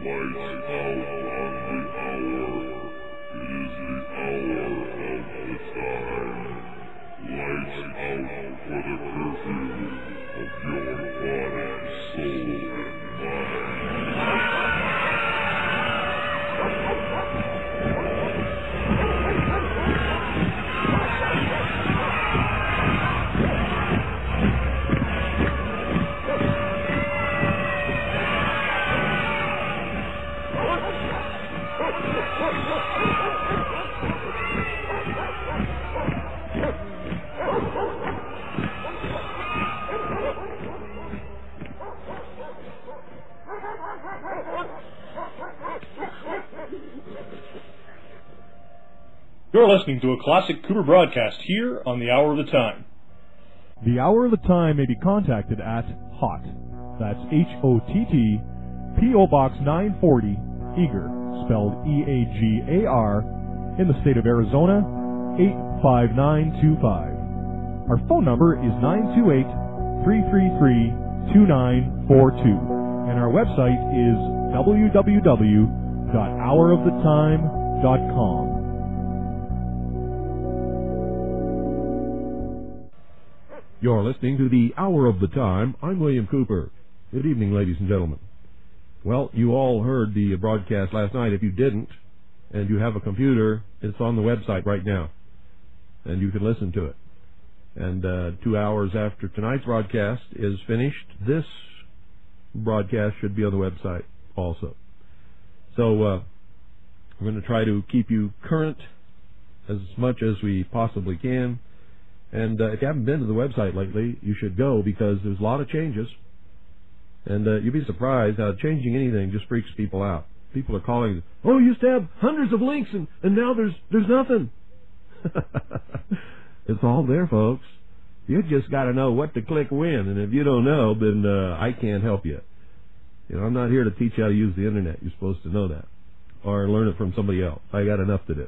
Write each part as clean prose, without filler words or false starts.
You're listening to a classic Cooper broadcast here on the Hour of the Time. The Hour of the Time may be contacted at HOTT, that's H-O-T-T, P.O. Box 940, Eager, spelled E-A-G-A-R, in the state of Arizona, 85925. Our phone number is 928-333-2942, and our website is www.houroftetime.com. You're listening to the Hour of the Time. I'm William Cooper. Good evening, ladies and gentlemen. Well, you all heard the broadcast last night. If you didn't, and you have a computer, it's on the website right now, and you can listen to it. And 2 hours after tonight's broadcast is finished, this broadcast should be on the website also. So we're going to try to keep you current as much as we possibly can. And if you haven't been to the website lately, you should go, because there's a lot of changes. And you'd be surprised how changing anything just freaks people out. People are calling, oh, you used to have hundreds of links, and now there's nothing. It's all there, folks. You just got to know what to click when. And if you don't know, then I can't help you. You know, I'm not here to teach you how to use the Internet. You're supposed to know that. Or learn it from somebody else. I got enough to do.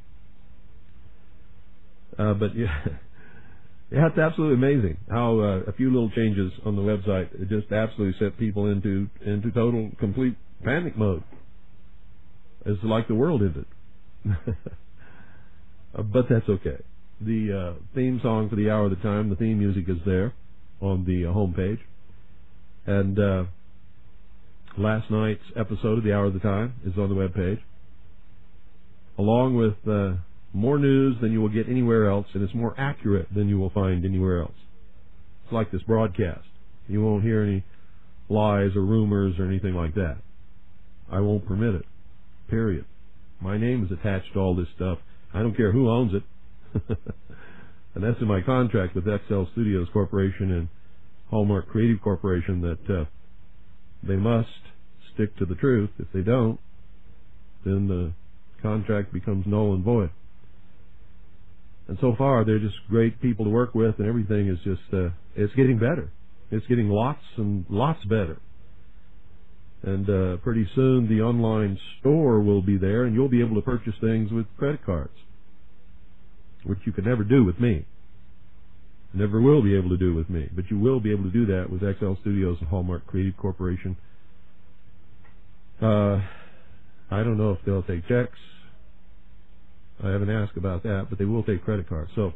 But yeah. Yeah, it's absolutely amazing how a few little changes on the website just absolutely set people into total, complete panic mode. It's like the world ended. But that's okay. The theme song for the Hour of the Time, the theme music is there on the homepage. And last night's episode of the Hour of the Time is on the webpage, along with more news than you will get anywhere else, and it's more accurate than you will find anywhere else. It's like this broadcast. You won't hear any lies or rumors or anything like that. I won't permit it. Period. My name is attached to all this stuff. I don't care who owns it. And that's in my contract with XL Studios Corporation and Hallmark Creative Corporation, that they must stick to the truth. If they don't, then the contract becomes null and void. And so far, they're just great people to work with, and everything is just, it's getting better. It's getting lots and lots better. And pretty soon, the online store will be there, and you'll be able to purchase things with credit cards, which you could never do with me. Never will be able to do with me. But you will be able to do that with XL Studios and Hallmark Creative Corporation. I don't know if they'll take checks. I haven't asked about that, but they will take credit cards. So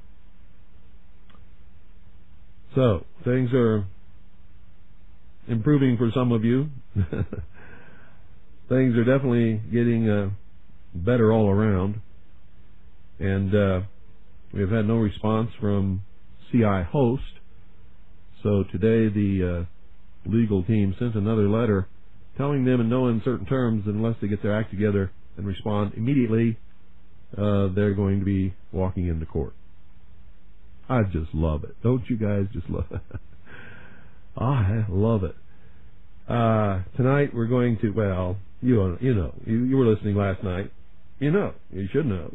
things are improving for some of you. Things are definitely getting better all around. And we've had no response from CI Host. So today the legal team sent another letter telling them in no uncertain terms that unless they get their act together and respond immediately, they're going to be walking into court. I just love it. Don't you guys just love it? I love it. Tonight we're going to, well, you know, you were listening last night. You know, you should know.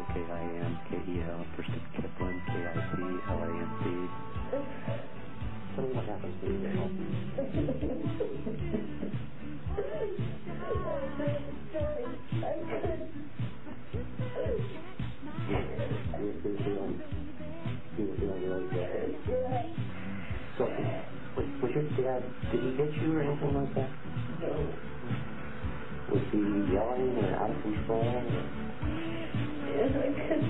K-I-M, K-E-L, first of Kiplin, K-I-P-L-A-N-C. Tell me what happens when you get home. You were feeling really bad. So, was your dad, did he hit you or anything like that? No. Was he yelling or out of control? Yes, I didn't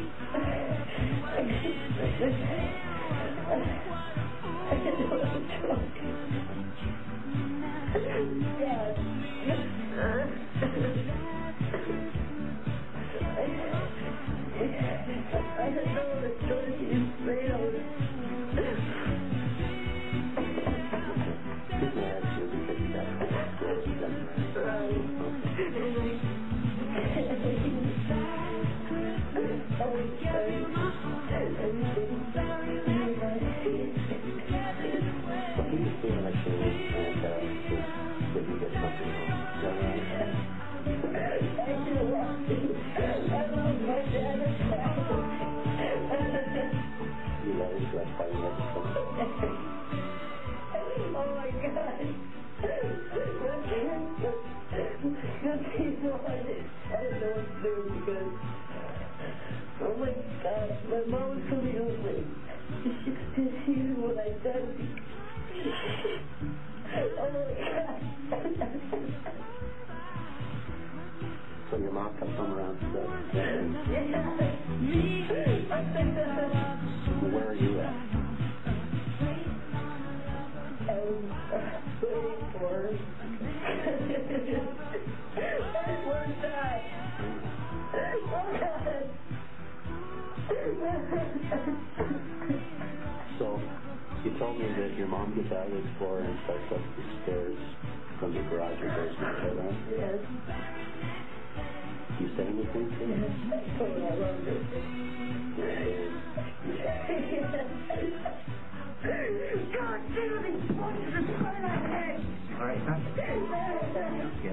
know what I was doing. Dad. I didn't know what I was doing. You failed. Oh my God, my mom was coming over. She could see what I done. Oh my God. So your mom comes home around 7? Yeah. Where are you at? I was waiting for her. One time. So, you told me that your mom gets out of the Explorer and starts up the stairs from the garage or basement, right? Yes. You say anything to me? Yes. Oh, I love it. God damn it! What is the front of my head? All right, huh? Yep.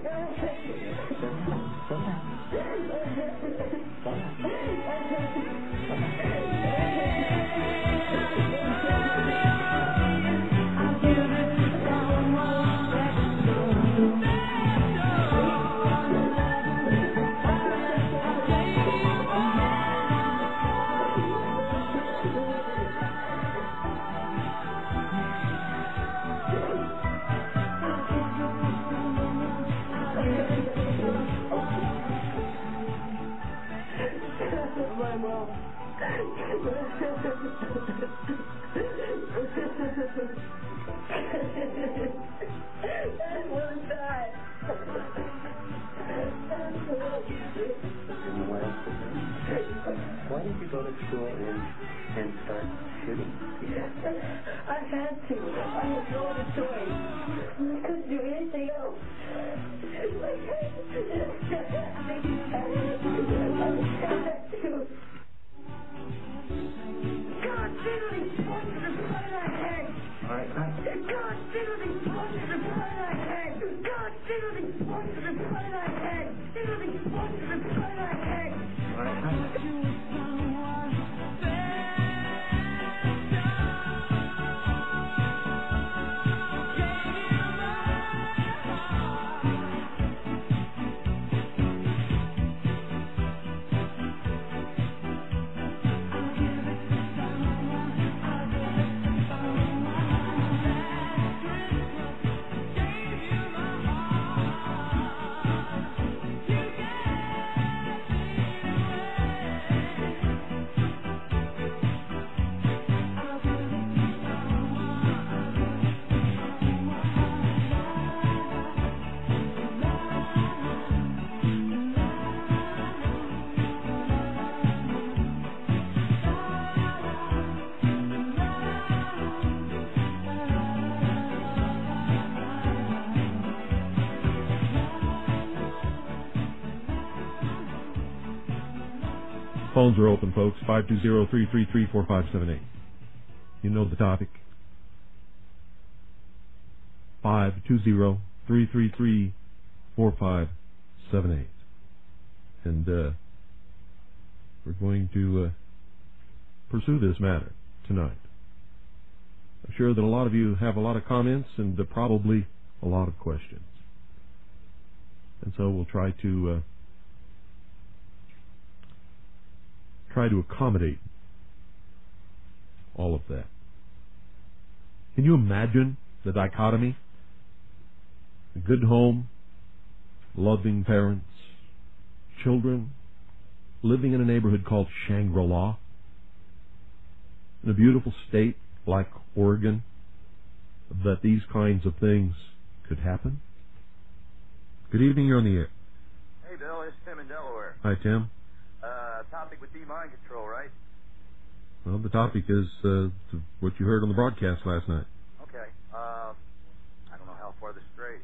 Why did you go to school and start shooting? I had to. I had no other choice. I couldn't do anything else. God damn it! What is the front of my head? All right, God damn it! What is the front of my head? God damn it! What is the front of my head? Damn it! What is the front of my head? All right, Phones are open, folks. 520-333-4578. You know the topic. 520-333-4578. And we're going to pursue this matter tonight. I'm sure that a lot of you have a lot of comments and probably a lot of questions. And so we'll try to accommodate all of that. Can you imagine the dichotomy? A good home, loving parents, children, living in a neighborhood called Shangri-La, in a beautiful state like Oregon, that these kinds of things could happen? Good evening, you're on the air. Hey, Bill, it's Tim in Delaware. Hi, Tim. Topic would be mind control, right? Well, the topic is what you heard on the broadcast last night. Okay. I don't know how far this strays.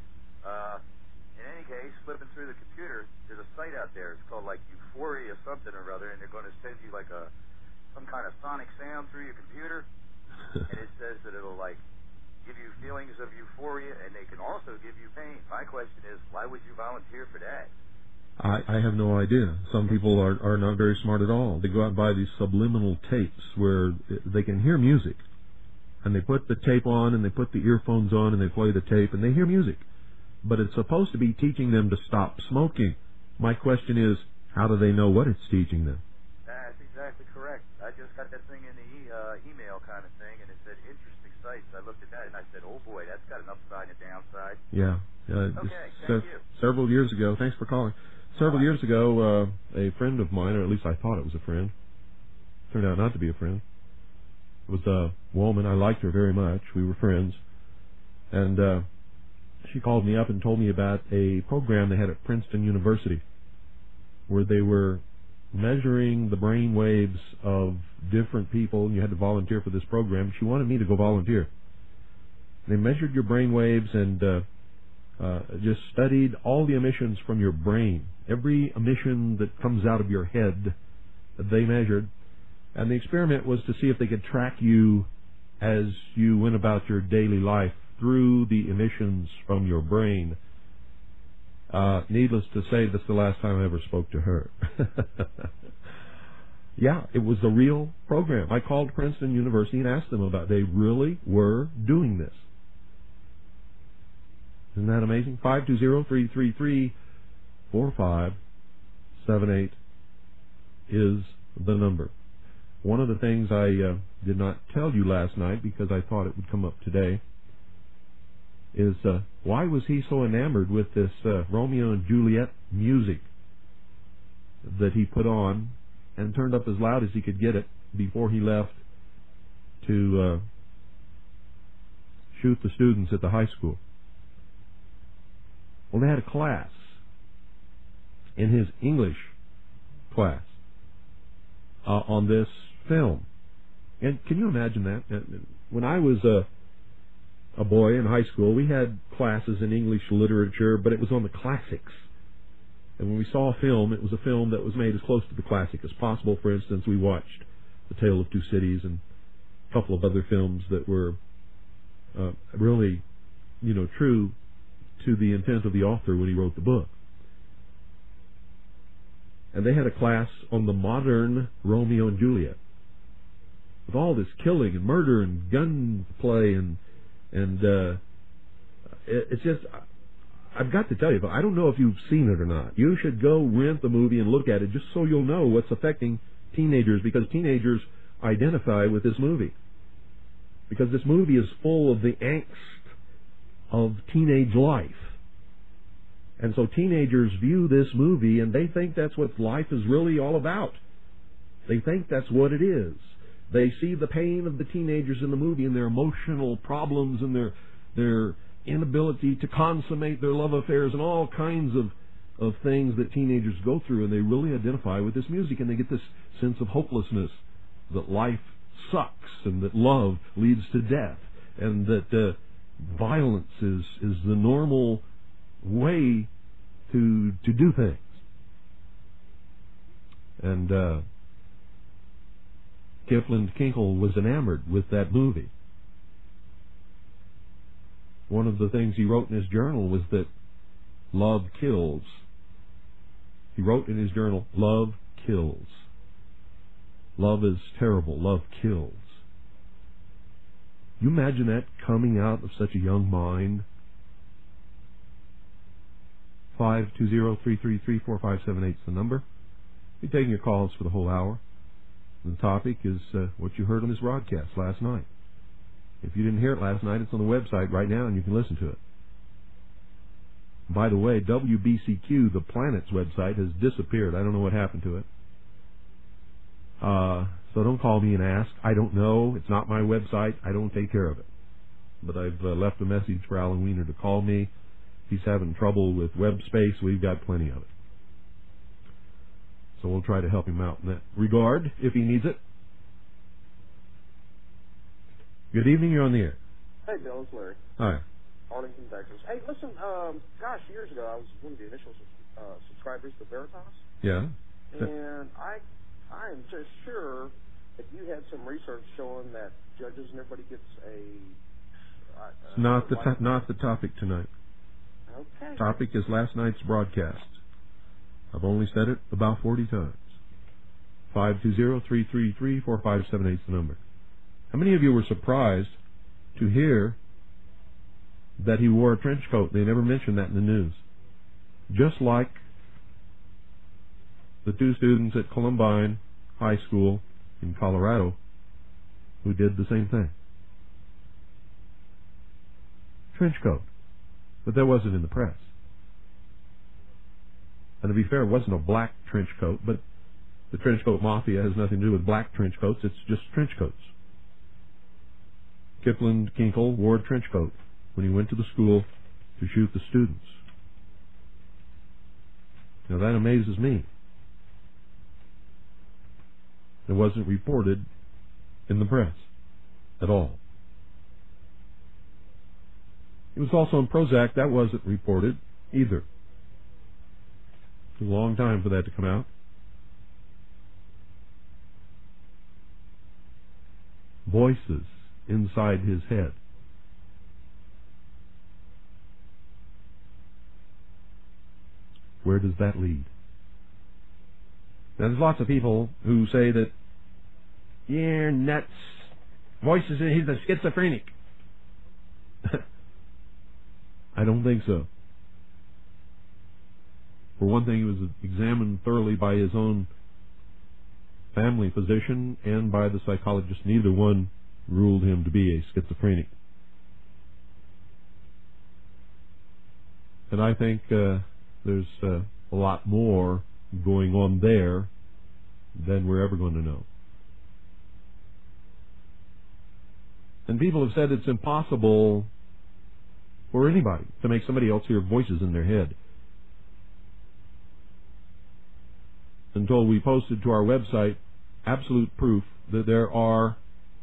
In any case, flipping through the computer, there's a site out there. It's called like Euphoria something or other, and they're going to send you like some kind of sonic sound through your computer, and it says that it'll like give you feelings of euphoria, and they can also give you pain. My question is, why would you volunteer for that? I have no idea. Some people are not very smart at all. They go out and buy these subliminal tapes where they can hear music, and they put the tape on, and they put the earphones on, and they play the tape, and they hear music. But it's supposed to be teaching them to stop smoking. My question is, how do they know what it's teaching them? That's exactly correct. I just got that thing in the email kind of thing, and it said interesting sites. I looked at that, and I said, oh boy, that's got an upside and a downside. Yeah. Okay, thank you. Several years ago, thanks for calling. Several years ago, a friend of mine, or at least I thought it was a friend, turned out not to be a friend. It was a woman. I liked her very much. We were friends. And she called me up and told me about a program they had at Princeton University where they were measuring the brain waves of different people, and you had to volunteer for this program. She wanted me to go volunteer. They measured your brain waves and just studied all the emissions from your brain. Every emission that comes out of your head that they measured. And the experiment was to see if they could track you as you went about your daily life through the emissions from your brain. Needless to say, that's the last time I ever spoke to her. Yeah, it was a real program. I called Princeton University and asked them about it. They really were doing this. Isn't that amazing? 520-333-4578 is the number. One of the things I did not tell you last night, because I thought it would come up today, is why was he so enamored with this Romeo and Juliet music that he put on and turned up as loud as he could get it before he left to shoot the students at the high school? Well, they had a class in his English class on this film. And can you imagine that? When I was a boy in high school, we had classes in English literature, but it was on the classics. And when we saw a film, it was a film that was made as close to the classic as possible. For instance, we watched The Tale of Two Cities and a couple of other films that were really, true to the intent of the author when he wrote the book. And they had a class on the modern Romeo and Juliet, with all this killing and murder and gunplay and it's just, I've got to tell you, but I don't know if you've seen it or not. You should go rent the movie and look at it just so you'll know what's affecting teenagers, because teenagers identify with this movie. Because this movie is full of the angst of teenage life. And so teenagers view this movie and they think that's what life is really all about. They think that's what it is. They see the pain of the teenagers in the movie and their emotional problems and their inability to consummate their love affairs and all kinds of things that teenagers go through, and they really identify with this music, and they get this sense of hopelessness, that life sucks and that love leads to death and that violence is the normal way to do things. And Kipling Kinkle was enamored with that movie. One of the things he wrote in his journal was that love kills. He wrote in his journal, love kills. Love is terrible. Love kills. You imagine that coming out of such a young mind? 520-333-4578 is the number. We're taking your calls for the whole hour. The topic is what you heard on this broadcast last night. If you didn't hear it last night, it's on the website right now and you can listen to it. By the way, WBCQ, the planet's website, has disappeared. I don't know what happened to it. So don't call me and ask. I don't know. It's not my website. I don't take care of it. But I've left a message for Alan Weiner to call me. He's having trouble with web space. We've got plenty of it. So we'll try to help him out in that regard if he needs it. Good evening. You're on the air. Hey, Bill. It's Larry. Hi. Arlington, Texas. Hey, listen, years ago, I was one of the initial subscribers to Veritas. Yeah. And I am just sure that you had some research showing that judges and everybody gets not the topic tonight. Okay. Topic is last night's broadcast. I've only said it about 40 times. 520-333-4578 is the number. How many of you were surprised to hear that he wore a trench coat? They never mentioned that in the news. Just like the two students at Columbine High School in Colorado who did the same thing. Trench coat. But that wasn't in the press. And to be fair, it wasn't a black trench coat, but the trench coat mafia has nothing to do with black trench coats. It's just trench coats. Kipling Kinkle wore a trench coat when he went to the school to shoot the students. Now that amazes me. It wasn't reported in the press at all. It was also in Prozac. That wasn't reported either. It took a long time for that to come out. Voices inside his head. Where does that lead? Now, there's lots of people who say that, you're nuts. Voices, he's a schizophrenic. I don't think so. For one thing, he was examined thoroughly by his own family physician and by the psychologist. Neither one ruled him to be a schizophrenic. And I think there's a lot more going on there than we're ever going to know. And people have said it's impossible for anybody to make somebody else hear voices in their head. Until we posted to our website absolute proof that there are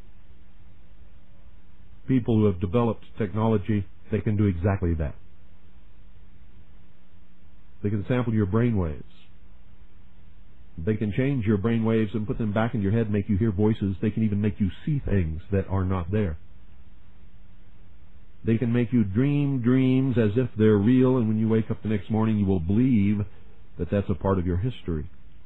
people who have developed technology that can do exactly that. They can sample your brain waves. They can change your brain waves and put them back in your head, make you hear voices. They can even make you see things that are not there. They can make you dream dreams as if they're real, and when you wake up the next morning, you will believe that that's a part of your history.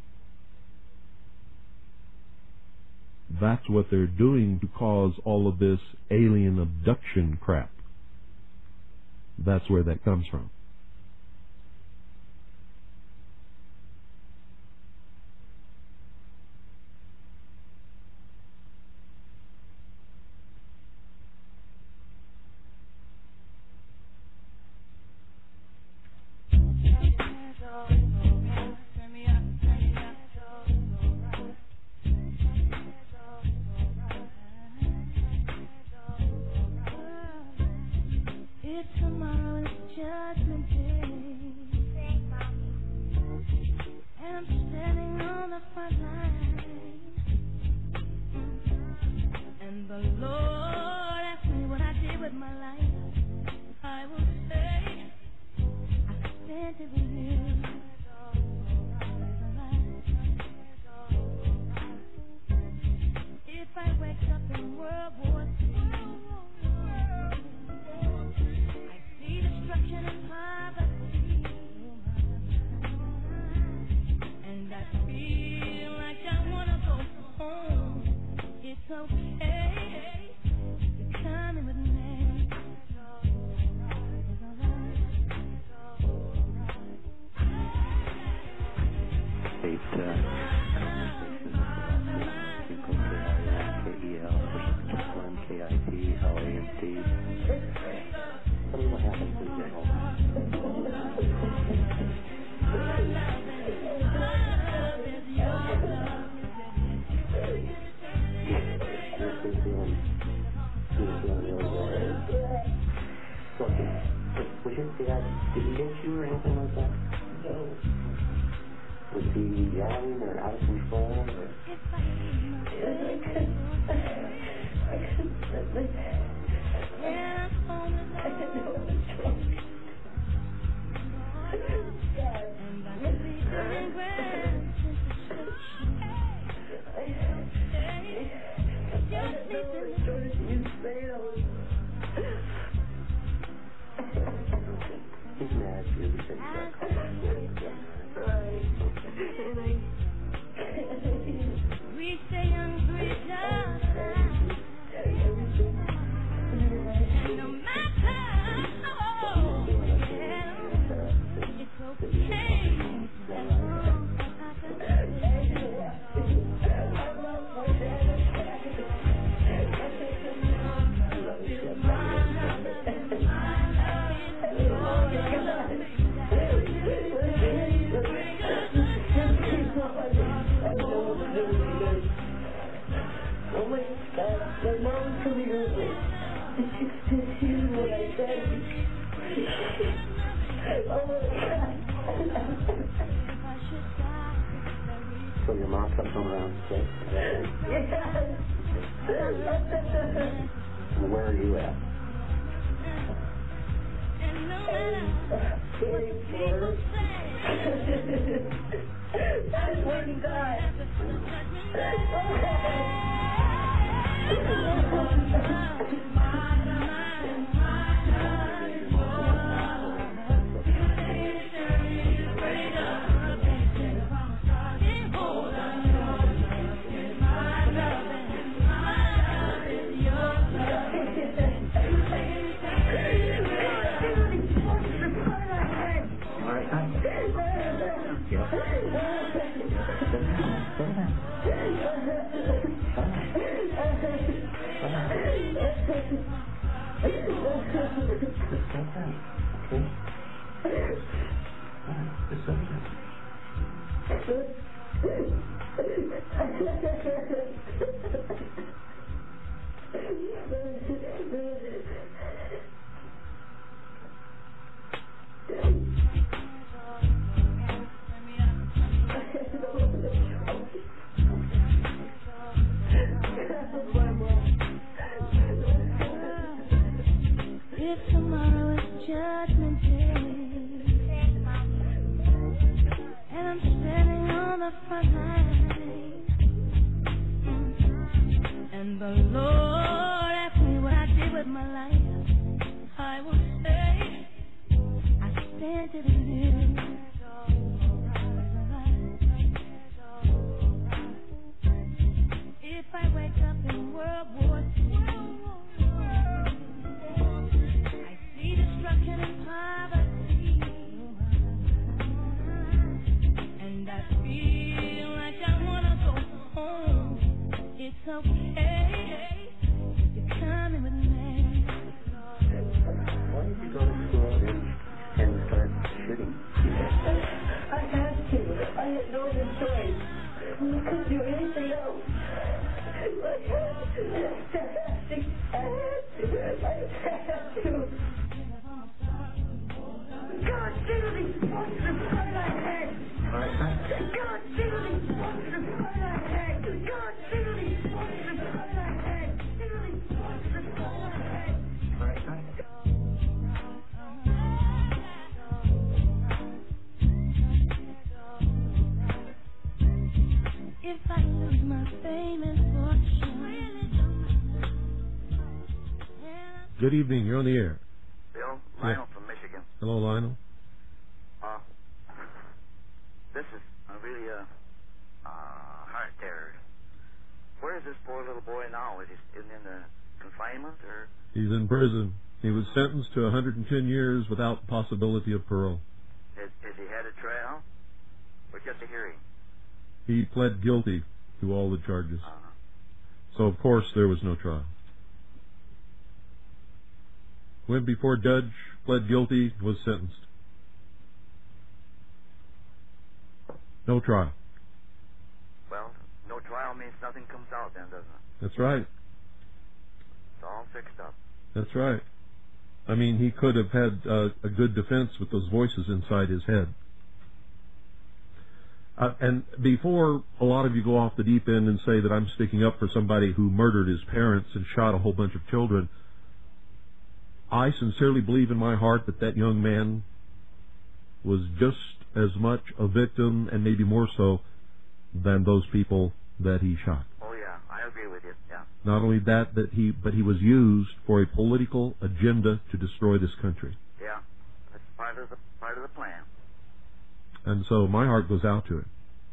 That's what they're doing to cause all of this alien abduction crap. That's where that comes from. Tomorrow is judgment. state KEL, KIT, LAMT. Tell me what happens to the general. Was your dad, did he hit you or anything like that? No. Was he yelling or out of control? Or? I couldn't let my dad. I didn't know what was wrong. He's mad at you because you got caught on right. We stay hungry, and no matter it's okay. Oh my God, my mom's coming over. And she can hear what I said. Oh my God. So your mom comes home around 6? Yes. Where are you at? I swear to God. If tomorrow is Judgment Day, and I'm standing on the front line, and the Lord asked me what I did with my life, I will say, I stand to the live. If I wake up in World War II, I see destruction and poverty, and I feel like I wanna go home. It's okay, you're coming with me. Why did you go to school and start shooting? I had to. I had no other choice. I couldn't do anything else. I had to. God, Judy, what's the fun I had? God, Judy, what's the fun I had? God, Judy, what's the fun I had? Judy, what's the fun I had? All right, cut. If I lose my fame and fortune. Good evening. You're on the air. Bill, Lionel from Michigan. Hello, Lionel. This is really a heart terror. Where is this poor little boy now? Is he in the confinement or? He's in prison. He was sentenced to 110 years without possibility of parole. Has he had a trial or just a hearing? He pled guilty to all the charges. So, of course, there was no trial. Went before judge, pled guilty, was sentenced. No trial. Well, no trial means nothing comes out then, doesn't it? That's right. It's all fixed up. That's right. I mean, he could have had a good defense with those voices inside his head. And before a lot of you go off the deep end and say that I'm sticking up for somebody who murdered his parents and shot a whole bunch of children, I sincerely believe in my heart that that young man was just as much a victim, and maybe more so, than those people that he shot. Oh yeah, I agree with you. Yeah. Not only that, but he was used for a political agenda to destroy this country. Yeah, that's part of the plan. And so my heart goes out to him.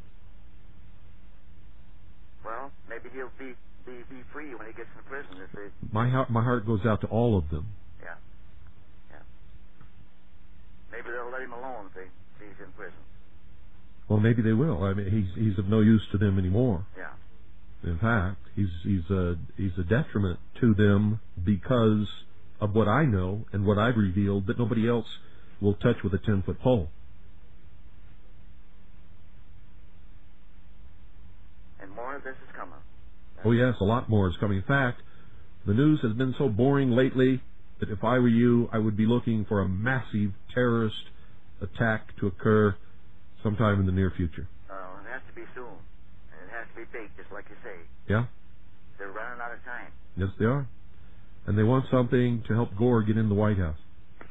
Well, maybe he'll be free when he gets in prison. My heart goes out to all of them. Yeah. Yeah. Maybe they'll let him alone if he's in prison. Well, maybe they will. I mean, he's of no use to them anymore. Yeah. In fact, he's a detriment to them because of what I know and what I've revealed that nobody else will touch with a 10-foot pole. And more of this is coming. Oh yes, a lot more is coming. In fact, the news has been so boring lately that if I were you, I would be looking for a massive terrorist attack to occur sometime in the near future. Oh, it has to be soon. And it has to be big, just like you say. Yeah? They're running out of time. Yes, they are. And they want something to help Gore get in the White House.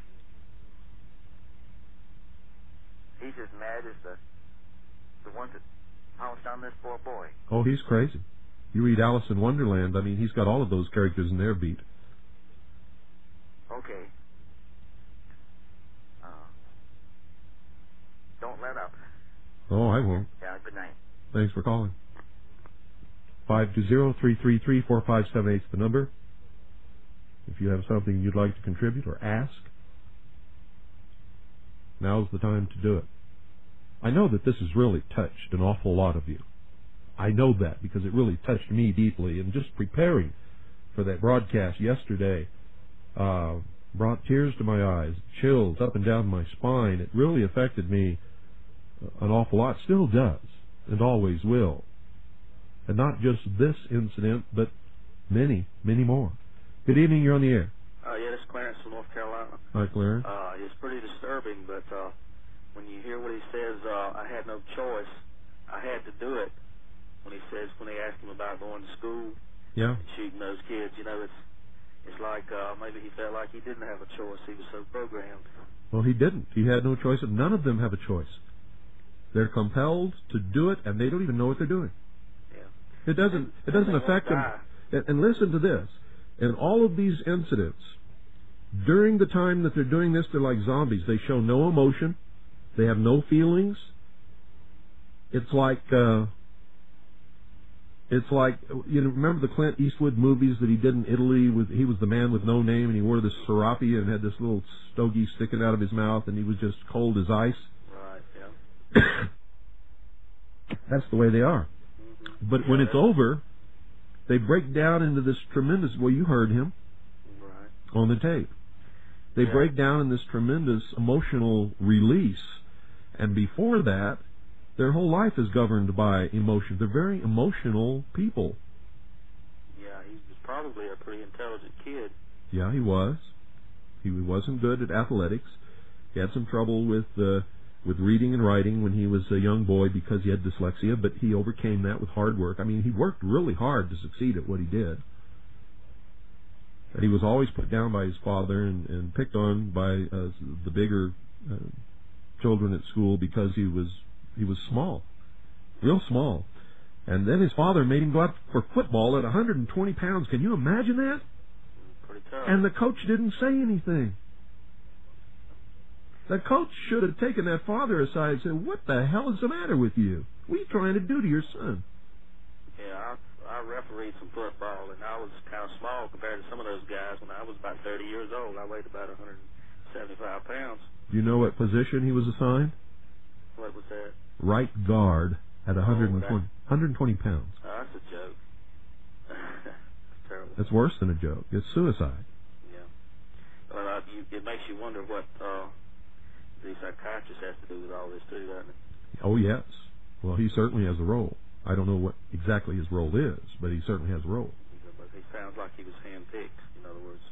He's as mad as the one that pounced on this poor boy. Oh, he's crazy. You read Alice in Wonderland, I mean, he's got all of those characters in their beat. Okay. Don't let up. Oh, I won't. Yeah, good night. Thanks for calling. 520-333-4578 is the number. If you have something you'd like to contribute or ask, now's the time to do it. I know that this has really touched an awful lot of you. I know that because it really touched me deeply, and just preparing for that broadcast yesterday brought tears to my eyes, chills up and down my spine. It really affected me an awful lot, still does, and always will. And not just this incident, but many, many more. Good evening, you're on the air. Yeah, this is Clarence from North Carolina. Hi, Clarence. It's pretty disturbing, but when you hear what he says, I had no choice. I had to do it. When they asked him about going to school, Yeah. and shooting those kids, it's like maybe he felt like he didn't have a choice. He was so programmed. Well, he didn't. He had no choice, and none of them have a choice. They're compelled to do it, and they don't even know what they're doing. Yeah. It doesn't affect them. And listen to this. In all of these incidents, during the time that they're doing this, they're like zombies. They show no emotion. They have no feelings. It's like remember the Clint Eastwood movies that he did in Italy? He was the man with no name, and he wore this serape and had this little stogie sticking out of his mouth, and he was just cold as ice. Right, yeah. That's the way they are. Mm-hmm. But when it's over, they break down into this tremendous, well, you heard him on the tape. They break down in this tremendous emotional release. And before that, their whole life is governed by emotion. They're very emotional people. Yeah, he was probably a pretty intelligent kid. Yeah, he was. He wasn't good at athletics. He had some trouble with reading and writing when he was a young boy because he had dyslexia, but he overcame that with hard work. I mean, he worked really hard to succeed at what he did. And he was always put down by his father and picked on by the bigger children at school because he was small, real small. And then his father made him go out for football at 120 pounds. Can you imagine that? Pretty tough. And the coach didn't say anything. The coach should have taken that father aside and said, "What the hell is the matter with you? What are you trying to do to your son?" Yeah, I refereed some football, and I was kind of small compared to some of those guys. When I was about 30 years old, I weighed about 175 pounds. Do you know what position he was assigned? What was that? Right guard. at 120 pounds. Oh, that's a joke. That's terrible. That's worse than a joke. It's suicide. Yeah. Well, it makes you wonder what the psychiatrist has to do with all this too, doesn't it? Oh, yes. Well, he certainly has a role. I don't know what exactly his role is, but he certainly has a role. But he sounds like he was handpicked, in other words.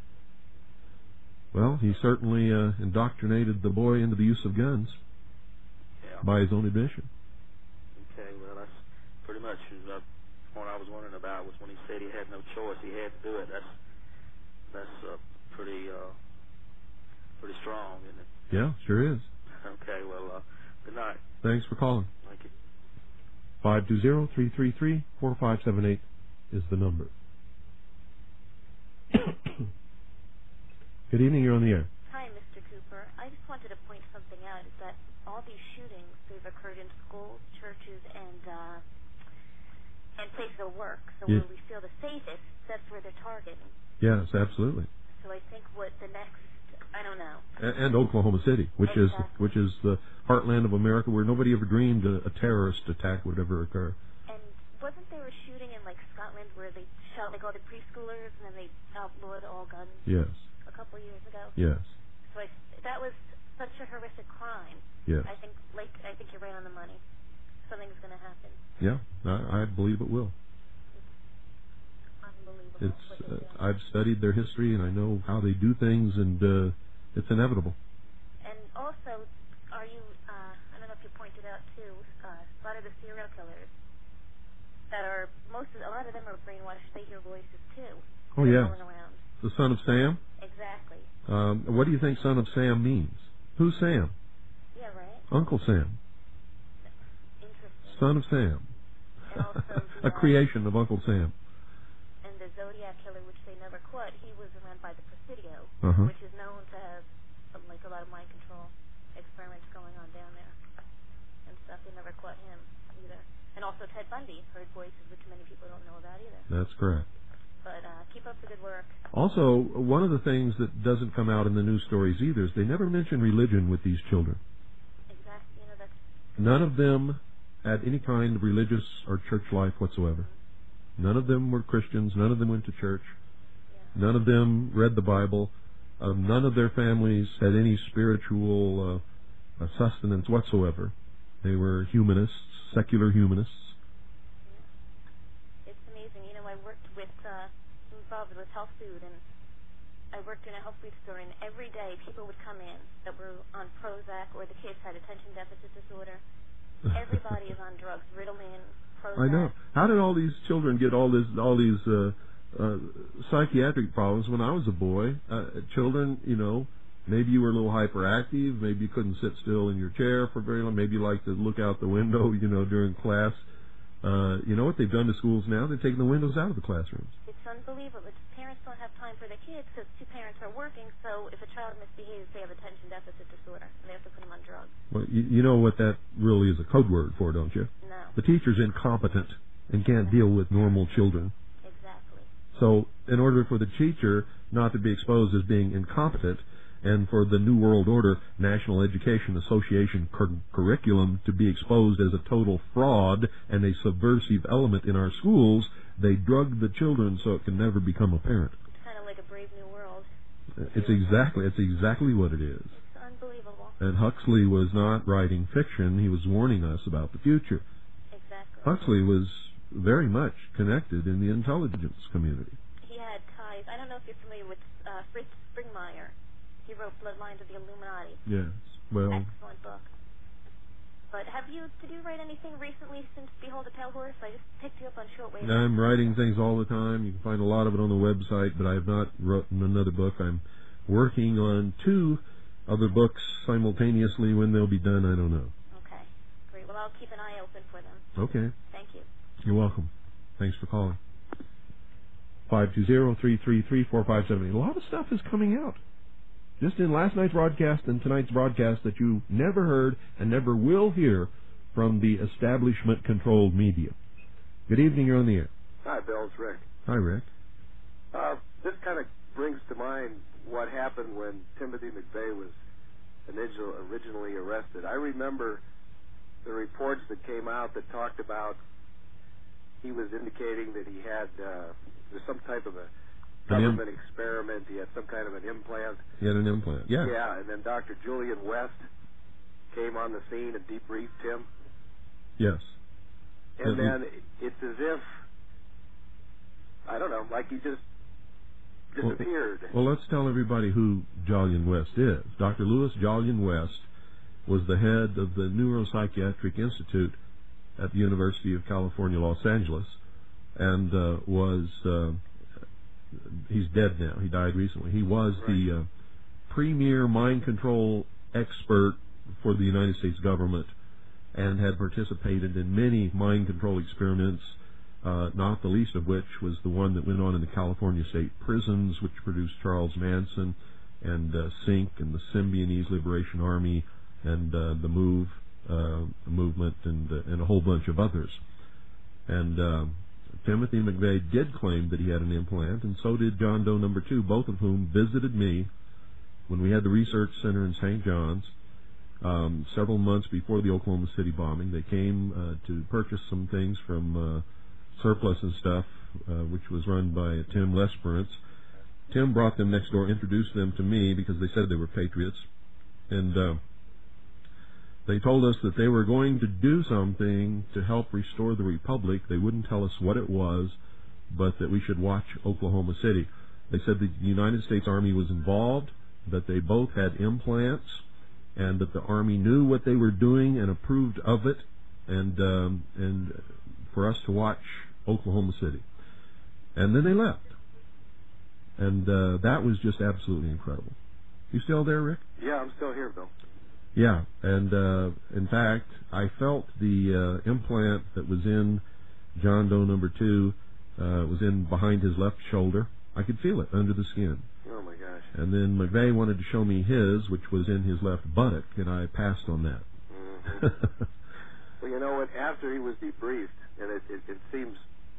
Well, he certainly indoctrinated the boy into the use of guns by his own admission. Okay, well, that's pretty much what I was wondering about was when he said he had no choice, he had to do it. That's pretty strong, isn't it? Yeah, sure is. Okay, well, good night. Thanks for calling. Thank you. 520-333-4578 is the number. Good evening, you're on the air. Hi, Mr. Cooper. I just wanted to point something out, is that all these shootings, they've occurred in schools, churches, and places of work. So where we feel the safest, that's where they're targeting. Yes, absolutely. So I think what the next, I don't know. And Oklahoma City, which is the heartland of America, where nobody ever dreamed a terrorist attack would ever occur. And wasn't there a shooting in like Scotland where they shot like all the preschoolers and then they outlawed all guns? Yes. A couple of years ago. Yes. So that was such a horrific crime. Yes. I think you're right on the money. Something's going to happen. Yeah, I believe it will. Unbelievable. I've studied their history and I know how they do things, and it's inevitable. And also, are you? I don't know if you pointed out too. A lot of the serial killers that are a lot of them are brainwashed. They hear voices too. Oh yeah. Going around. The son of Sam. Exactly. What do you think son of Sam means? Who's Sam? Yeah, right. Uncle Sam. Interesting. Son of Sam. And also a creation of Uncle Sam. And the Zodiac killer, which they never caught, he was around by the Presidio, which is known to have like a lot of mind control experiments going on down there and stuff. They never caught him either. And also Ted Bundy heard voices, which many people don't know about either. That's correct. But keep up the good work. Also, one of the things that doesn't come out in the news stories either is they never mention religion with these children. Exactly. That's none of them had any kind of religious or church life whatsoever. None of them were Christians. None of them went to church. None of them read the Bible. None of their families had any spiritual sustenance whatsoever. They were humanists, secular humanists. It's amazing. You know, I worked involved with health food, and I worked in a health food store, and every day people would come in that were on Prozac or the kids had attention deficit disorder. Everybody is on drugs, Ritalin, Prozac. I know. How did all these children get all these psychiatric problems when I was a boy? Children, maybe you were a little hyperactive, maybe you couldn't sit still in your chair for very long, maybe you liked to look out the window, during class. You know what they've done to schools now? They've taken the windows out of the classrooms. It's unbelievable. Parents don't have time for their kids because two parents are working, so if a child misbehaves, they have attention deficit disorder, and they have to put them on drugs. Well, you know what that really is a code word for, don't you? No. The teacher's incompetent and can't deal with normal children. Exactly. So in order for the teacher not to be exposed as being incompetent, and for the New World Order National Education Association curriculum to be exposed as a total fraud and a subversive element in our schools, they drug the children so it can never become apparent. It's kind of like a Brave New World. It's exactly what it is. It's unbelievable. And Huxley was not writing fiction, he was warning us about the future. Exactly. Huxley was very much connected in the intelligence community. He had ties. I don't know if you're familiar with Fritz Springmeier. He wrote Bloodlines of the Illuminati. Yes. Well. Excellent book. But did you write anything recently since Behold a Pale Horse? I just picked you up on shortwave. I'm writing things all the time. You can find a lot of it on the website, but I have not written another book. I'm working on 2 other books simultaneously. When they'll be done, I don't know. Okay. Great. Well, I'll keep an eye open for them. Okay. Thank you. You're welcome. Thanks for calling. 520-333-4578. A lot of stuff is coming out. Just in last night's broadcast and tonight's broadcast that you never heard and never will hear from the establishment-controlled media. Good evening, you're on the air. Hi, Bill, it's Rick. Hi, Rick. This kind of brings to mind what happened when Timothy McVeigh was originally arrested. I remember the reports that came out that talked about he was indicating that he had there's some type of a government experiment. He had some kind of an implant. He had an implant. Yeah. Yeah, and then Dr. Julian West came on the scene and debriefed him. Yes. And then it's as if, I don't know, like he just disappeared. Well, let's tell everybody who Jolyon West is. Dr. Louis Jolyon West was the head of the Neuropsychiatric Institute at the University of California, Los Angeles, and he's dead now. He died recently. He was the premier mind control expert for the United States government and had participated in many mind control experiments, not the least of which was the one that went on in the California state prisons, which produced Charles Manson and SYNC and the Symbionese Liberation Army and the MOVE movement and a whole bunch of others. And Timothy McVeigh did claim that he had an implant, and so did John Doe No. 2, both of whom visited me when we had the research center in St. John's several months before the Oklahoma City bombing. They came to purchase some things from Surplus and Stuff, which was run by Tim Lesperance. Tim brought them next door, introduced them to me because they said they were patriots, and they told us that they were going to do something to help restore the Republic. They wouldn't tell us what it was, but that we should watch Oklahoma City. They said the United States Army was involved, that they both had implants, and that the Army knew what they were doing and approved of it, and for us to watch Oklahoma City. And then they left. And that was just absolutely incredible. You still there, Rick? Yeah, I'm still here, Bill. Yeah, and in fact, I felt the implant that was in John Doe No. 2 was in behind his left shoulder. I could feel it under the skin. Oh, my gosh. And then McVeigh wanted to show me his, which was in his left buttock, and I passed on that. Mm-hmm. Well, you know what? After he was debriefed, and it seems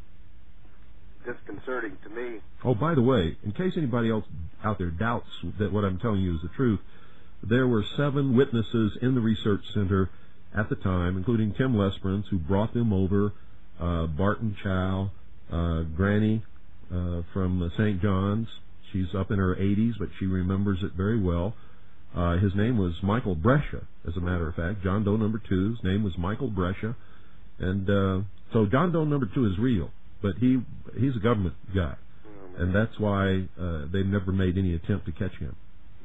disconcerting to me. Oh, by the way, in case anybody else out there doubts that what I'm telling you is the truth, there were 7 witnesses in the research center at the time, including Tim Lesperance, who brought them over, Barton Chow, Granny from St. John's. She's up in her 80s, but she remembers it very well. His name was Michael Brescia, as a matter of fact. John Doe No. 2's name was Michael Brescia. And so John Doe No. 2 is real, but he's a government guy. And that's why they've never made any attempt to catch him.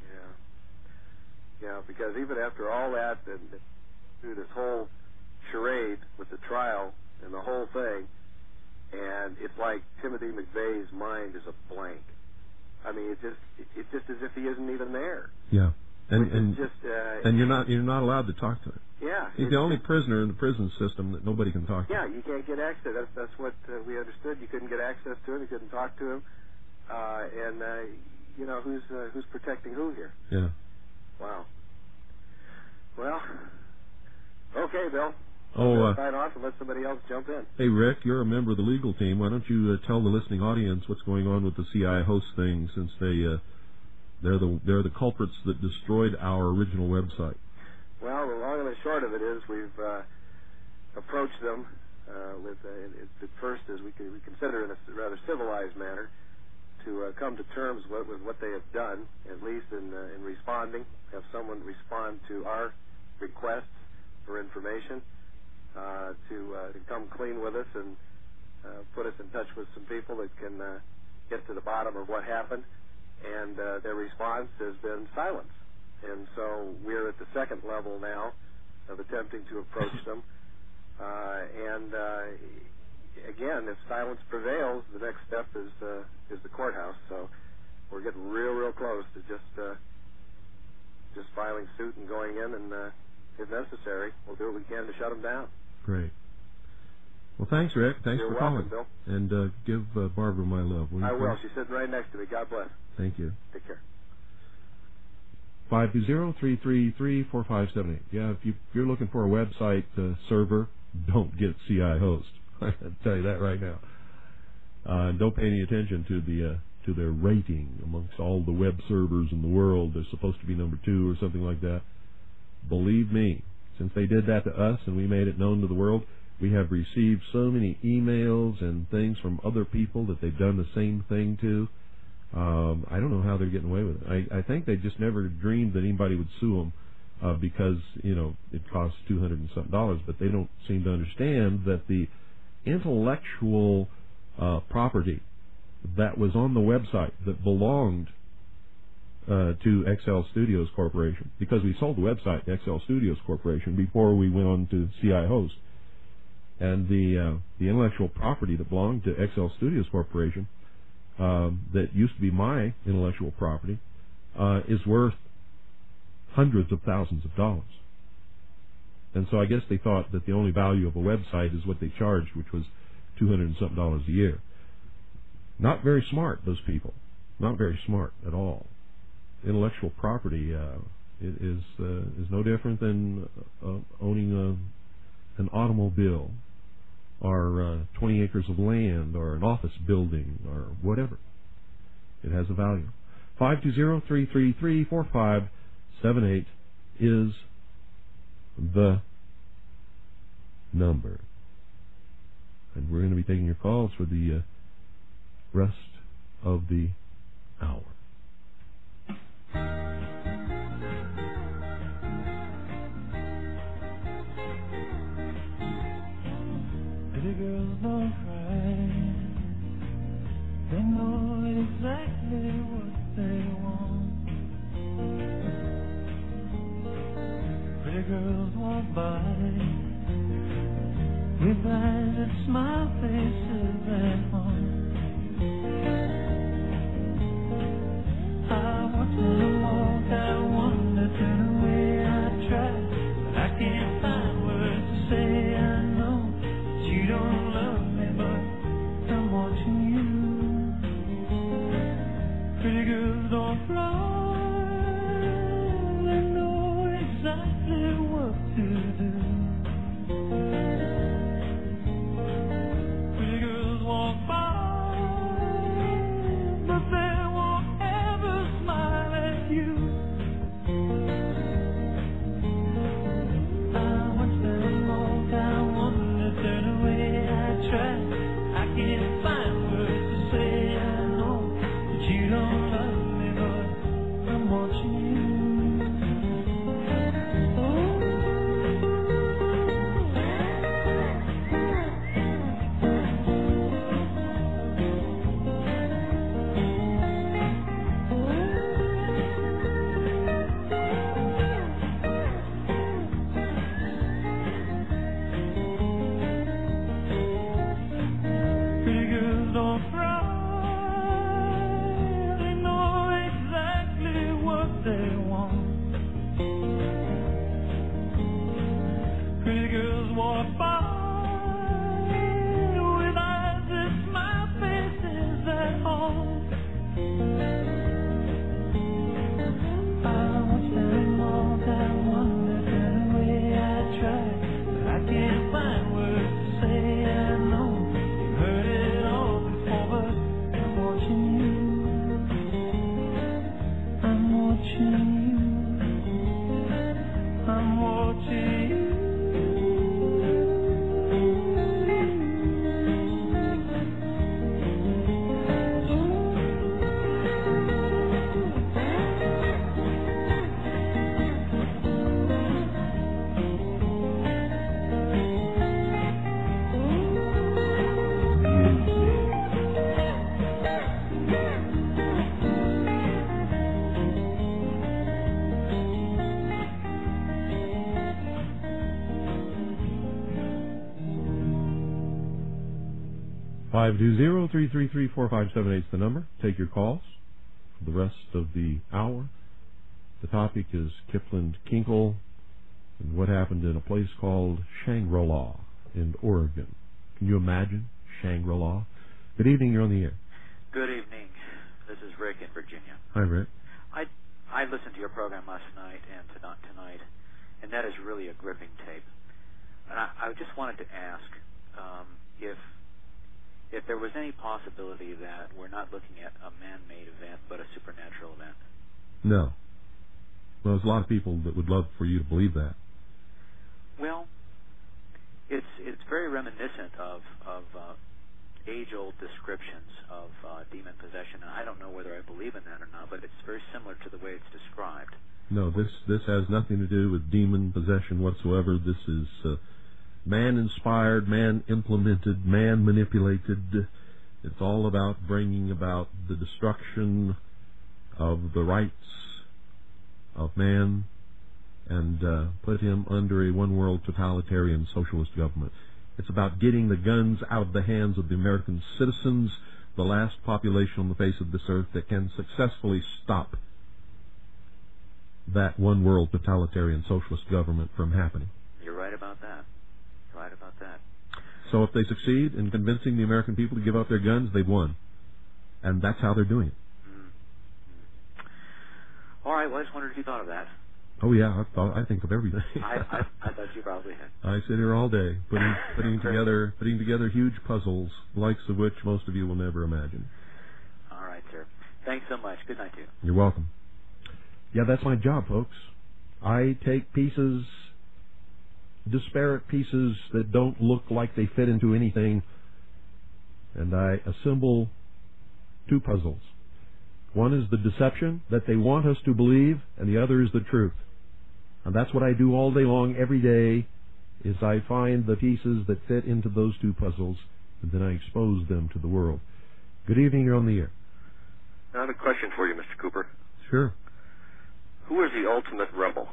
Yeah, because even after all that, and through this whole charade with the trial and the whole thing, and it's like Timothy McVeigh's mind is a blank. I mean, it's just as if he isn't even there. Yeah, and and you're not allowed to talk to him. Yeah, he's the only prisoner in the prison system that nobody can talk to. Yeah, you can't get access. That's what we understood. You couldn't get access to him. You couldn't talk to him. And you know who's protecting who here? Yeah. Wow. Well, okay, Bill. Sign off and let somebody else jump in. Hey, Rick, you're a member of the legal team. Why don't you tell the listening audience what's going on with the CI host thing, since they're the culprits that destroyed our original website. Well, the long and the short of it is we've approached them with at first, as we consider in a rather civilized manner, to come to terms with what they have done, at least in responding, have someone respond to our requests for information, to come clean with us and put us in touch with some people that can get to the bottom of what happened, and their response has been silence. And so we're at the second level now of attempting to approach them, and again, if silence prevails, the next step is the courthouse. So we're getting real close to just filing suit and going in, and if necessary, we'll do what we can to shut them down. Great. Well, thanks, Rick. Thanks You're for welcome, calling. Bill. And give Barbara my love. I will. She's sitting right next to me. God bless. Thank you. Take care. 520-333-4578. Yeah, if you're looking for a website server, don't get CI host. I can tell you that right now. Don't pay any attention to their rating amongst all the web servers in the world. They're supposed to be number 2 or something like that. Believe me, Since they did that to us and we made it known to the world, we have received so many emails and things from other people that they've done the same thing to. I don't know how they're getting away with it. I think they just never dreamed that anybody would sue them because, it costs $200 and something, but they don't seem to understand that the intellectual property that was on the website that belonged to XL Studios Corporation, because we sold the website to XL Studios Corporation before we went on to CI Host, and the intellectual property that belonged to XL Studios Corporation that used to be my intellectual property is worth hundreds of thousands of dollars. And so I guess they thought that the only value of a website is what they charged, which was $200 and something a year. Not very smart, those people. Not very smart at all. Intellectual property is no different than owning an automobile or 20 acres of land or an office building or whatever. It has a value. 520-333-4578 is the number. And we're going to be taking your calls for the rest of the hour. Pretty girls don't cry. They know exactly what they want. Pretty girls walk by with eyes that smile, faces at home. I watch them walk, I wonder, turn away, I try, but I can't find words to say. I know that you don't love me, but I'm watching you. Pretty girls don't fly, they know exactly what to do. Pretty girls walk by, but they won't ever smile at you. I watch them walk, I wonder, turn away, I try, I can't find words to say. I know that you don't love me, but I'm watching you. Pretty girls don't cry, they know exactly what they want. Pretty girls walk by with eyes that smile, faces at home. I watch them walk, I wonder, turn away, I try, but I can't find words to say. I know you've heard it all before, but I'm watching you. I'm watching you. I'm watching you. 520-333-4578 is the number. Take your calls for the rest of the hour. The topic is Kipling Kinkle and what happened in a place called Shangri-La in Oregon. Can you imagine Shangri-La? Good evening, you're on the air. Good evening. This is Rick in Virginia. Hi, Rick. I listened to your program last night and tonight, and that is really a gripping tape. And I just wanted to ask if there was any possibility that we're not looking at a man-made event, but a supernatural event. No. Well, there's a lot of people that would love for you to believe that. Well, it's very reminiscent of age-old descriptions of demon possession, and I don't know whether I believe in that or not, but it's very similar to the way it's described. No, this has nothing to do with demon possession whatsoever. This is man-inspired, man-implemented, man-manipulated. It's all about bringing about the destruction of the rights of man and put him under a one-world totalitarian socialist government. It's about getting the guns out of the hands of the American citizens, the last population on the face of this earth that can successfully stop that one-world totalitarian socialist government from happening. You're right about that. Right about that. So if they succeed in convincing the American people to give up their guns, they've won. And that's how they're doing it. All right, well, I just wondered if you thought of that. Oh, yeah, I think of everything. I thought you probably had. I sit here all day putting together huge puzzles, the likes of which most of you will never imagine. All right, sir. Thanks so much. Good night to you. You're welcome. Yeah, that's my job, folks. I take pieces, disparate pieces that don't look like they fit into anything, and I assemble two puzzles. One is the deception that they want us to believe, and the other is the truth. And that's what I do all day long, every day, is I find the pieces that fit into those two puzzles, and then I expose them to the world. Good evening, you're on the air. I have a question for you, Mr. Cooper. Sure. Who is the ultimate rebel?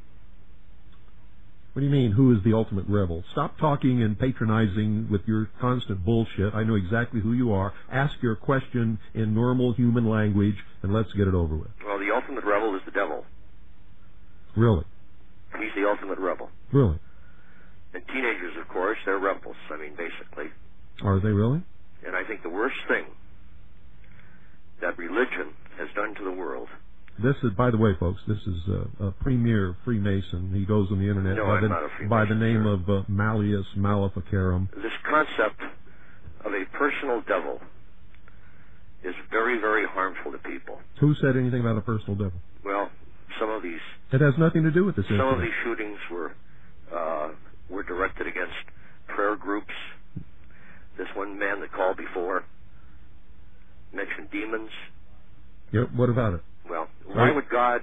What do you mean, who is the ultimate rebel? Stop talking and patronizing with your constant bullshit. I know exactly who you are. Ask your question in normal human language, and let's get it over with. Well, the ultimate rebel is the devil. Really? He's the ultimate rebel. Really? And teenagers, of course, they're rebels, basically. Are they really? And I think the worst thing that religion has done to the world... This is, by the way, folks, this is a premier Freemason. He goes on the internet by the name of Malleus Maleficarum. This concept of a personal devil is very, very harmful to people. Who said anything about a personal devil? Well, some of these... It has nothing to do with this Some incident. of these shootings were directed against prayer groups. This one man that called before mentioned demons. Yep, what about it? Well, why would God...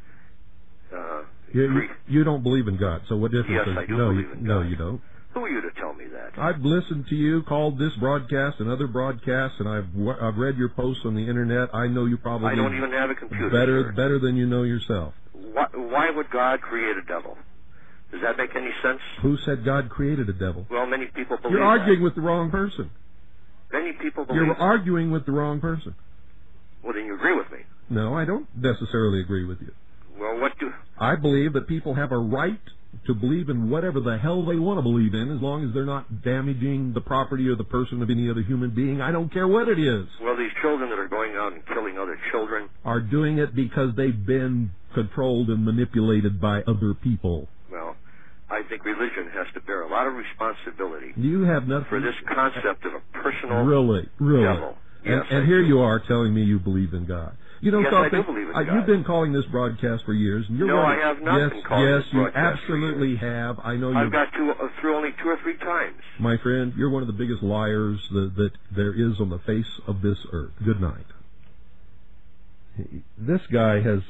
you don't believe in God, so what difference Yes, does I do no, believe in God. No, you don't. Who are you to tell me that? I've listened to you, called this broadcast and other broadcasts, and I've read your posts on the internet. I know you probably... I don't even have a computer. Better than you know yourself. Why would God create a devil? Does that make any sense? Who said God created a devil? Well, many people believe You're arguing with the wrong person. Many people believe You're arguing with the wrong person. Well, then you agree with me. No, I don't necessarily agree with you. Well, what do... I believe that people have a right to believe in whatever the hell they want to believe in, as long as they're not damaging the property or the person of any other human being. I don't care what it is. Well, these children that are going out and killing other children... are doing it because they've been controlled and manipulated by other people. Well, I think religion has to bear a lot of responsibility... You have nothing... for this concept of a personal Really? devil. Yes, and here you are telling me you believe in God. You know yes, something? I do believe in God. You've been calling this broadcast for years. And you're no, right. I have not been calling this this broadcast Yes, you absolutely have. I know I've got through only 2 or 3 times. My friend, you're one of the biggest liars that there is on the face of this earth. Good night. This guy has...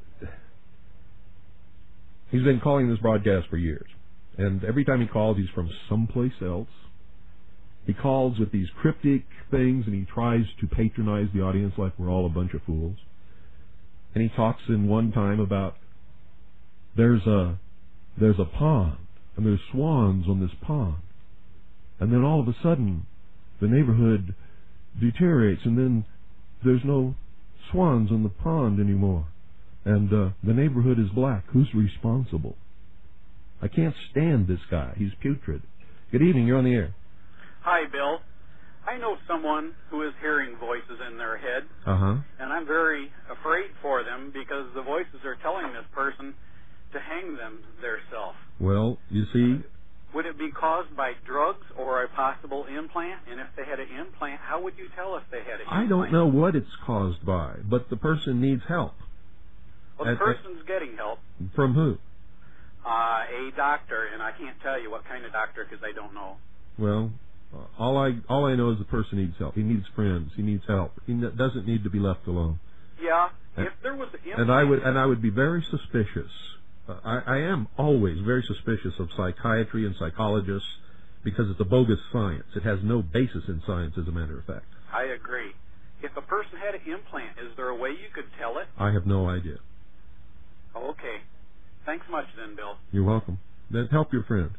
he's been calling this broadcast for years. And every time he calls, he's from someplace else. He calls with these cryptic things, and he tries to patronize the audience like we're all a bunch of fools. And he talks in one time about there's a pond, and there's swans on this pond. And then all of a sudden, the neighborhood deteriorates, and then there's no swans in the pond anymore. And the neighborhood is black. Who's responsible? I can't stand this guy. He's putrid. Good evening. You're on the air. Hi, Bill. I know someone who is hearing voices in their head, and I'm very afraid for them because the voices are telling this person to hang them theirself. Well, you see... Would it be caused by drugs or a possible implant? And if they had an implant, how would you tell if they had an implant? I don't know what it's caused by, but the person needs help. Well, the person's getting help. From who? a doctor, and I can't tell you what kind of doctor because I don't know. Well, all I know is the person needs help. He needs friends. He needs help. He doesn't need to be left alone. Yeah, if there was and I would be very suspicious. I am always very suspicious of psychiatry and psychologists because it's a bogus science. It has no basis in science, as a matter of fact. I agree. If a person had an implant, is there a way you could tell it? I have no idea. Oh, okay. Thanks much then, Bill. You're welcome. Then help your friend.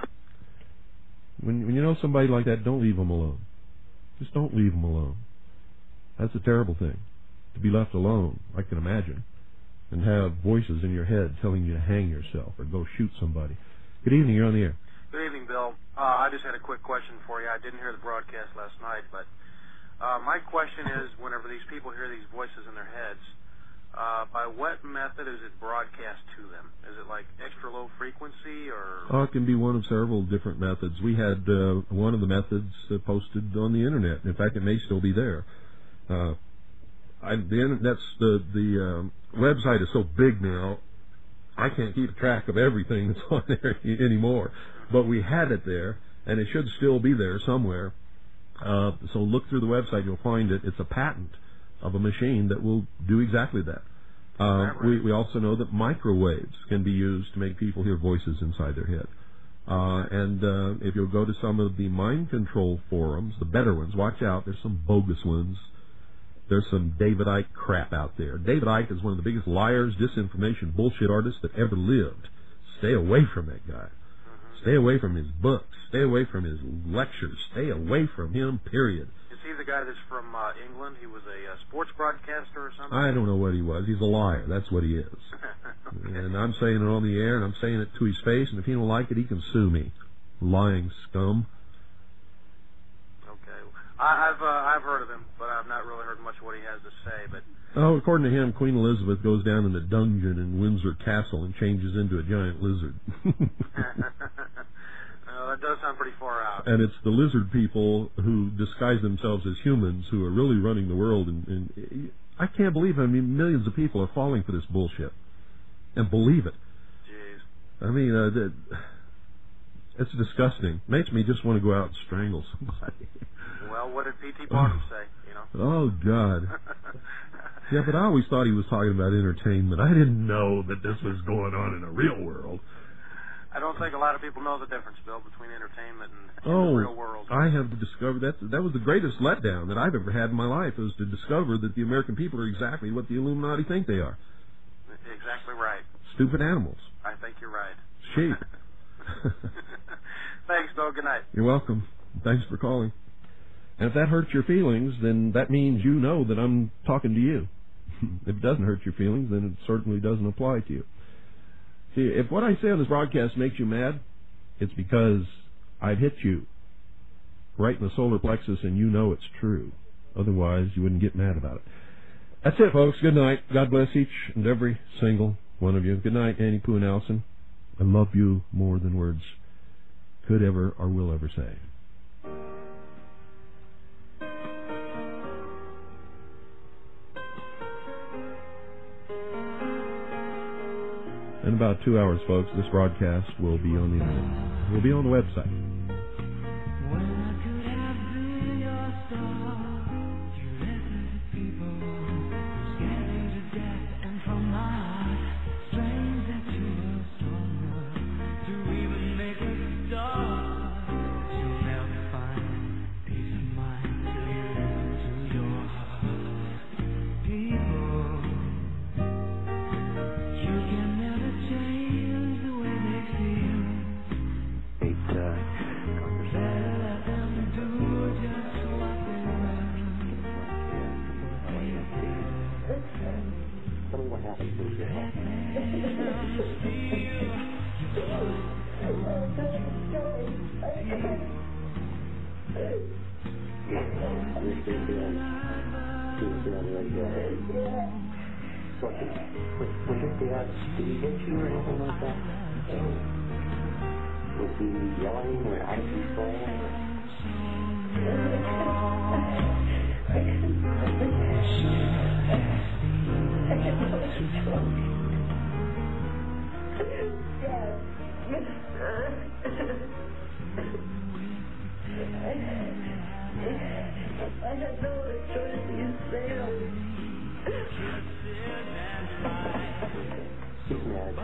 When you know somebody like that, don't leave them alone. Just don't leave them alone. That's a terrible thing, to be left alone, I can imagine, and have voices in your head telling you to hang yourself or go shoot somebody. Good evening, you're on the air. Good evening, Bill. I just had a quick question for you. I didn't hear the broadcast last night, but my question is, whenever these people hear these voices in their heads, by what method is it broadcast to them? Is it like extra low frequency, or? Oh, it can be one of several different methods. We had one of the methods posted on the internet. In fact, it may still be there. The website is so big now, I can't keep track of everything that's on there anymore. But we had it there, and it should still be there somewhere. So look through the website, you'll find it. It's a patent of a machine that will do exactly that. We also know that microwaves can be used to make people hear voices inside their head. And if you'll go to some of the mind control forums, the better ones, watch out, there's some bogus ones. There's some David Icke crap out there. David Icke is one of the biggest liars, disinformation, bullshit artists that ever lived. Stay away from that guy. Stay away from his books. Stay away from his lectures. Stay away from him, period. Is he the guy that's from England? He was a sports broadcaster or something? I don't know what he was. He's a liar. That's what he is. Okay. And I'm saying it on the air, and I'm saying it to his face, and if he don't like it, he can sue me. Lying scum. Okay. I've heard of him, but I've not really heard much of what he has to say. But according to him, Queen Elizabeth goes down in a dungeon in Windsor Castle and changes into a giant lizard. That does sound pretty far out. And it's the lizard people who disguise themselves as humans who are really running the world. And I can't believe how many millions of people are falling for this bullshit and believe it. Jeez. I mean, it's disgusting. Makes me just want to go out and strangle somebody. Well, what did P.T. Barnum say, you know? Oh, God. Yeah, but I always thought he was talking about entertainment. I didn't know that this was going on in the real world. I don't think a lot of people know the difference, Bill, between entertainment and the real world. I have discovered that was the greatest letdown that I've ever had in my life, was to discover that the American people are exactly what the Illuminati think they are. Exactly right. Stupid animals. I think you're right. Sheep. Thanks, Bill. Good night. You're welcome. Thanks for calling. And if that hurts your feelings, then that means you know that I'm talking to you. If it doesn't hurt your feelings, then it certainly doesn't apply to you. See, if what I say on this broadcast makes you mad, it's because I've hit you right in the solar plexus and you know it's true. Otherwise, you wouldn't get mad about it. That's it, folks. Good night. God bless each and every single one of you. Good night, Annie, Pooh, and Allison. I love you more than words could ever or will ever say. In about 2 hours, folks, this broadcast will be on the internet. We'll be on the website. Was your dad, did he hit you or anything like that? Was he yelling or out of control? I had no other choice to use Sam. Keep me out of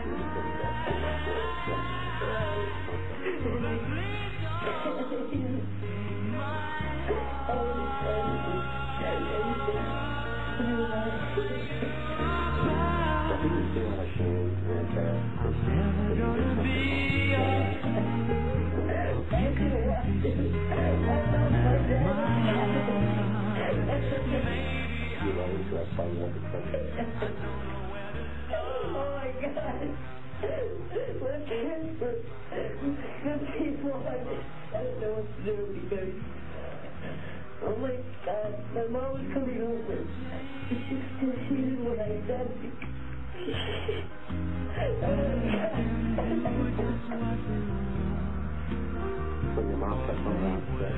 Oh my God. Let's transfer. Good people, I don't know what to do because, oh my God, my mom was coming over. She did what I said. So your mom kept on around today?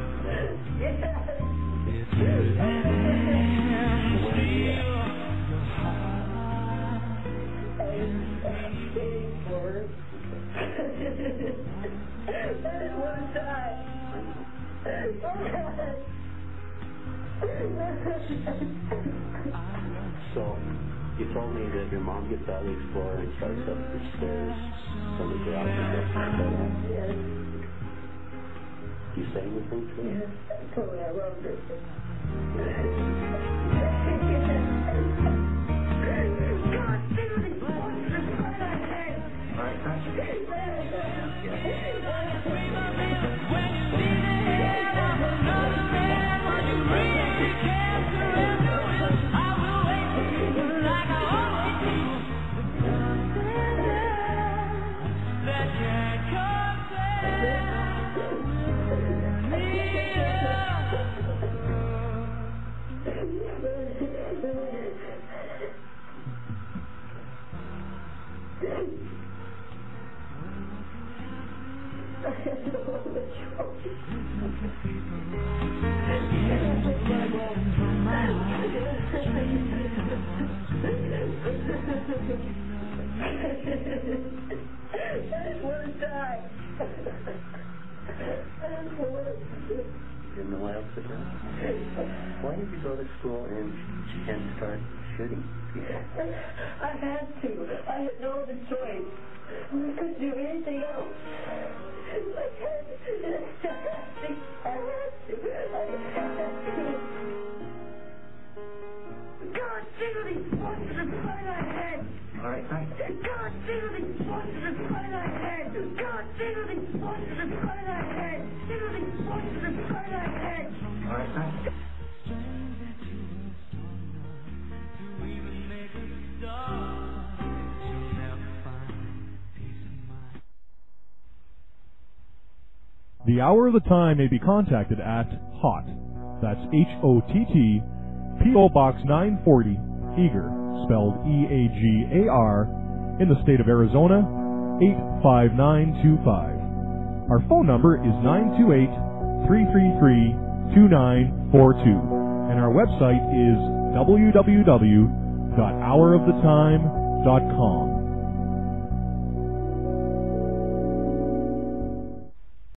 One time. So, you told me that your mom gets out of the Explorer and starts up the stairs from the garage and goes like that. Yes. Do you say anything to her? Yes, I told her I loved her. God, seriously, what's the front I had? All right, thank you. Didn't know what else to do. Why did you go to school and start shooting? I had to. I had no other choice. I couldn't do anything else. I had to. God, seriously, what's the front I had? All right, thank you. God, seriously, what's the front I had? God, seriously, what's the front I had? Seriously, what's the front I had? All right, thank you. The Hour of the Time may be contacted at HOTT, that's H-O-T-T, P.O. Box 940, Eager, spelled E-A-G-A-R, in the state of Arizona, 85925. Our phone number is 928-333-2942, and our website is www.houroftetime.com.